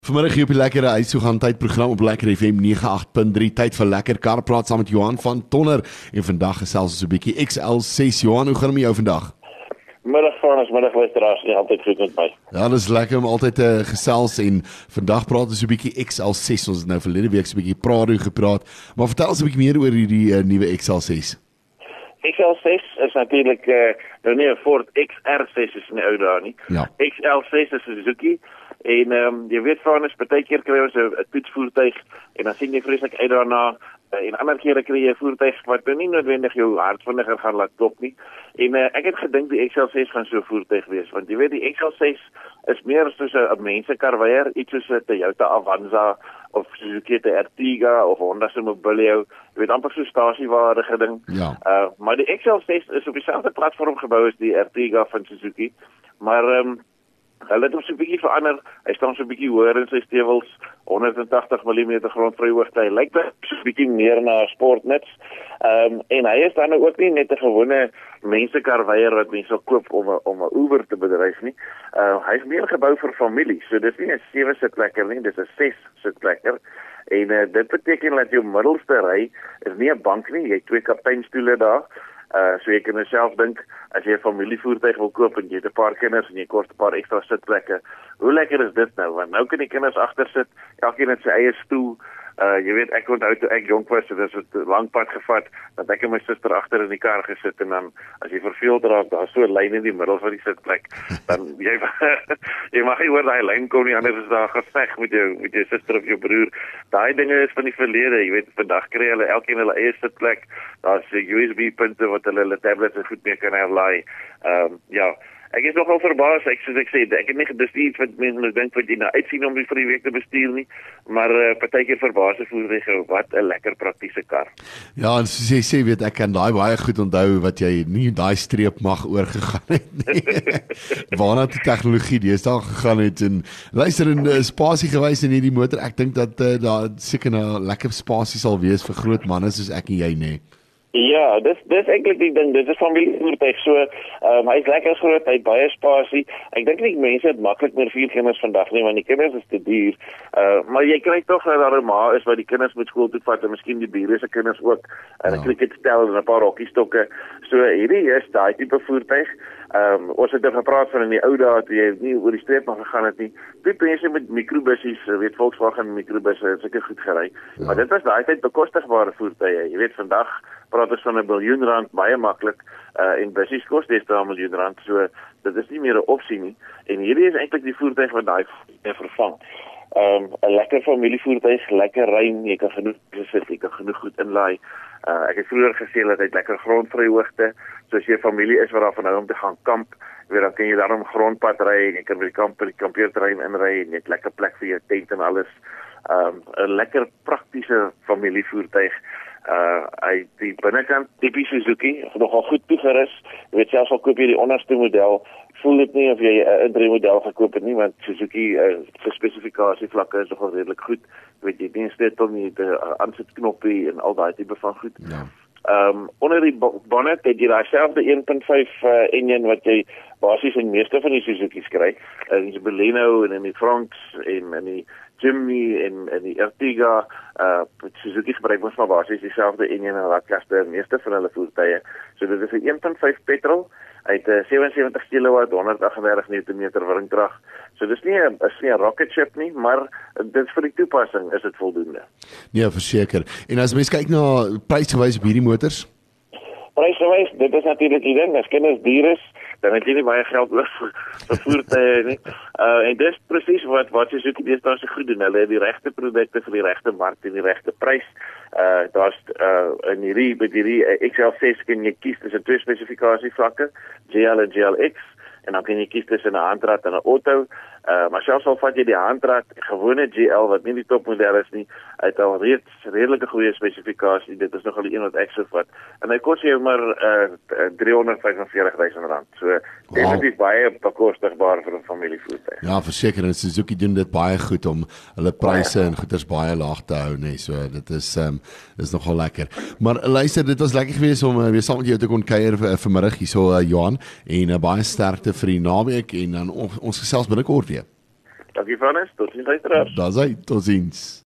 Vanmiddag hier op die Lekker Huistoegang tydprogram op Lekker FM 98.3. Tyd vir lekker karpraat saam met Johan van Tonner. En vandag gesels ons 'n bietjie XL6. Johan, hoe gaan dit met jou vandag? Middag Frans, middag luisteraars, nie altyd goed met my. Ja, dis lekker om altyd te gesels en vandag praat ons 'n bietjie XL6. Ons het nou verlede week so 'n bietjie Prado gepraat, maar vertel ons 'n bietjie meer oor hierdie nuwe XL6. XL6 is natuurlik nou nie 'n Ford XR6 is in die ou dae nie. Ja. XL6 is 'n Suzuki. En jy weet Frans, baie keer kry ons 'n toetsvoertuig en dan sien jy vreeslik uit daarna en ander kere kry jy 'n voertuig wat nie noodwendig jou hart vinniger gaan laat klop nie. En ek het gedink die XL6 gaan so 'n voertuig wees, want jy weet die XL6 is meer soos 'n mensekarweier, iets soos 'n Toyota Avanza of Suzuki Ertiga of Honda se Mobilio. Jy weet amper so stasiewaardige ding. Ja. Maar die XL6 is op dieselfde platform gebou as die Ertiga van Suzuki, maar hulle het hom so 'n bietjie verander. Hy staan so 'n bietjie hoër in sy stewels, 180 mm grondvryhoogte. Hy lyk so 'n bietjie meer na 'n sportnuts. En hy is dan nou ook nie net 'n gewone mensekarweier wat mense sal koop om 'n Uber te bedryf nie. Hy is meer gebou vir familie. So dis nie 'n 7-sitplekker nie, dis 'n 6-sitplekker. En dit beteken dat jou middelste ry is nie 'n bank nie, jy het 2 kapteinstoele daar. So jy kan jouself dink, as jy 'n familievoertuig wil koop en jy het 'n paar kinders en jy kort 'n paar ekstra sitplekke, hoe lekker is dit nou? Want nou kan die kinders agter sit, elkeen het sy eie stoel. Jy weet, ek onthou toe ek jonk was, dis 'n lang pad gevat, dat ek en my suster agter in die kar gesit en dan, as jy verveeld raak, daar's so 'n lyn in die middel van die sitplek, dan jy mag nie hoor daai lyn kom nie, anders is daar geveg met jou suster of jou broer. Daai dinge is van die verlede, jy weet, vandag kry hulle elkeen hulle eie sitplek, daar's USB-punte wat hulle tablets en goed mee kan herlaai. Ja, ek is nogal verbaas, soos ek sê, ek het nie gedink iets wat mense dink wat jy nou uitsien om die vir die week te bestuur nie, maar partykeer verbaase voertuie, wat 'n lekker praktiese kar. Ja, en soos jy sê, weet ek kan daai baie goed onthou wat jy nie daai streep mag oorgegaan het nie. Waarna die tegnologie deesdae gegaan het en luister in spasie gewys in hierdie motor. Ek dink dat daar seker 'n lekker spasie sal wees vir groot manne soos ek en jy, nê. Ja, dis eintlik die ding, dit is familievoertuig, so hy is lekker groot, hy het baie spasie. Ek dink nie mense het maklik meer 4 kinders vandag nie, want die kinders is te duur. Maar jy kry tog dat daar 'n ma is wat die kinders met skool toe vat en miskien die bure se kinders ook. En 'n cricketstel en 'n paar hokkiestokke. So hierdie is daai tipe voertuig. Ons het gepraat van in die ou dae toe jy nie oor die streep mag gegaan het nie. Toe mense met microbussies, weet Volkswagen microbusse het seker goed gery. Ja. Maar dit was daai tyd bekostigbare voertuie. Jy weet vandag praat ons van R1 biljoen baie maklik en bussies kos deesdae R1 miljoen, so dit is nie meer 'n opsie nie. En hierdie is eintlik die voertuig wat daai vervang. 'n Lekker familievoertuig, lekker ruim, jy kan genoeg sit, jy kan genoeg goed inlaai. Ek het vroeër gesê dat hy lekker grondvryhoogte, so as jy 'n familie is wat daarvan hou om te gaan kamp, weet dan kan jy daarom grondpad ry en jy kan by die kampeerterrein inry en jy het lekker plek vir jou tent en alles. 'n Lekker praktiese familievoertuig. Hy die binnekant tipies Suzuki, nogal goed toegerus. Jy weet selfs al koop jy die onderste model, voel dit nie of jy 'n intree model gekoop het nie, want Suzuki se spesifikasievlakke is nogal redelik goed. Jy weet jy het nie 'n sleutel nie, 'n aansitknoppie en al daai tipe van goed. Ja. Onder die bonnet het jy dieselfde 1.5 engine wat jy basies in meeste van die Suzuki's kry. In die Baleno en in die Fronx en in die Jimny en die Ertiga. Suzuki gebruik ons maar basies dieselfde engine en radkaste in meeste van hulle voertuie. So dit is 'n 1.5 petrol. Hy het 77 kW, 138 Nm wringkrag. So dis nie 'n rocket ship nie, maar dit vir die toepassing is dit voldoende. Nee, verseker. En as mens kyk na prysgewys op hierdie motors, Prysgewys, dit is natuurlik die ding, as kinders duur is, dan het jy nie baie geld oor vir voertuie nie. En dis presies wat Suzuki deesdae so goed doen. Hulle het die regte produkte vir die regte mark en die regte prys. Daar's in hierdie XL6 kan jy kies tussen 2 spesifikasievlakke, GL en GLX, en dan kan jy kies tussen 'n handrat en 'n auto. Maar selfs al vat jy die handrat, gewone GL wat nie die topmodel is nie, het al redelike goeie spesifikasie. Dit is nogal die een wat ek so vat. En hy kos jou maar R345.000. So definitief baie bekostigbaar vir 'n familievoertuig. ja, verseker, en Suzuki doen dit baie goed om hulle pryse en goeders baie laag te hou, nee. So dit is nogal lekker. Maar luister, dit was lekker geweest om weer saam met jou te kon kuier vanmiddag hierso, Johan, en baie sterkte vir die naweek en dan ons gesels binnekort weer. Dankie Frans, tot sien luisteraars. Daar's hy, totsiens.